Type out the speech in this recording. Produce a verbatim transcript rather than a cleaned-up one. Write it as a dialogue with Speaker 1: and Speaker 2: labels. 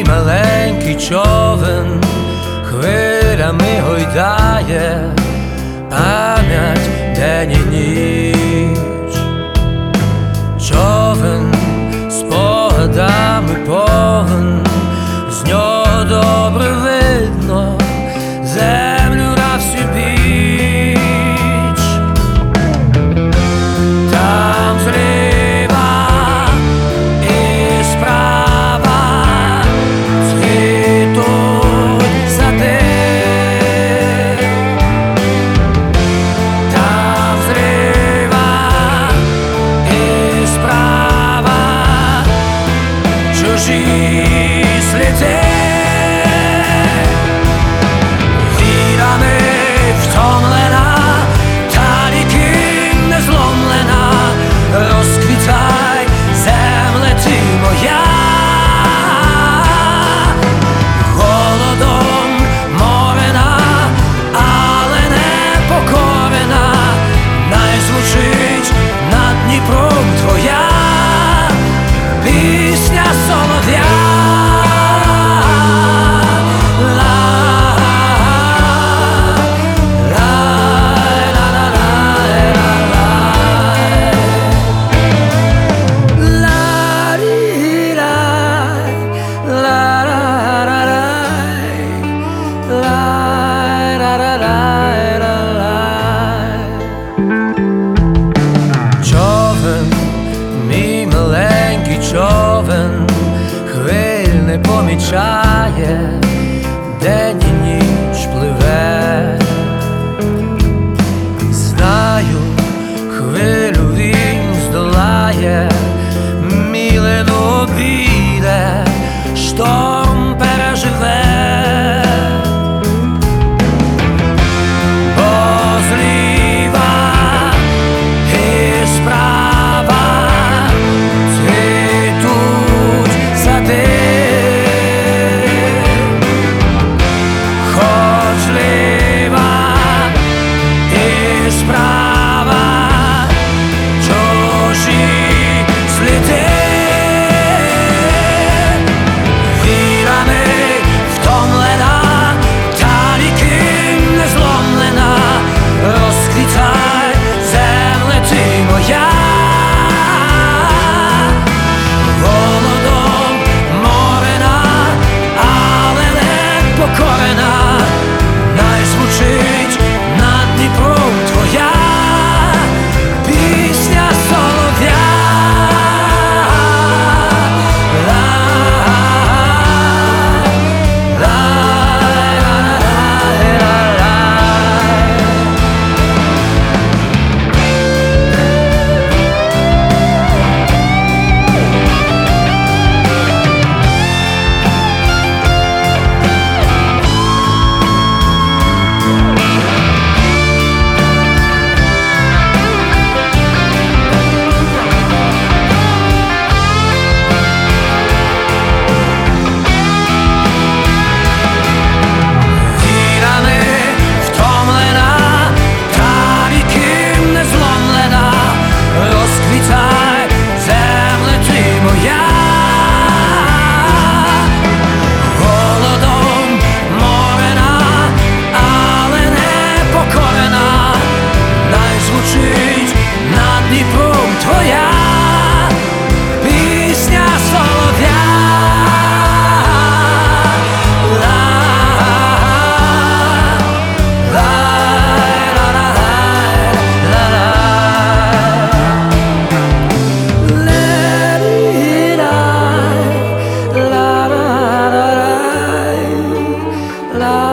Speaker 1: маленький човен хвилями гойдає пам'ять день і ніч. Човен спогадами повен, з нього добре видно землю на всю біч. Там зліва і справа цвітуть сади. Там зліва і справа чужі сліди. Човен хвиль не помічає, день і ніч пливе. Знаю, хвилю він здолає, мілину обійде, шторм переживе. La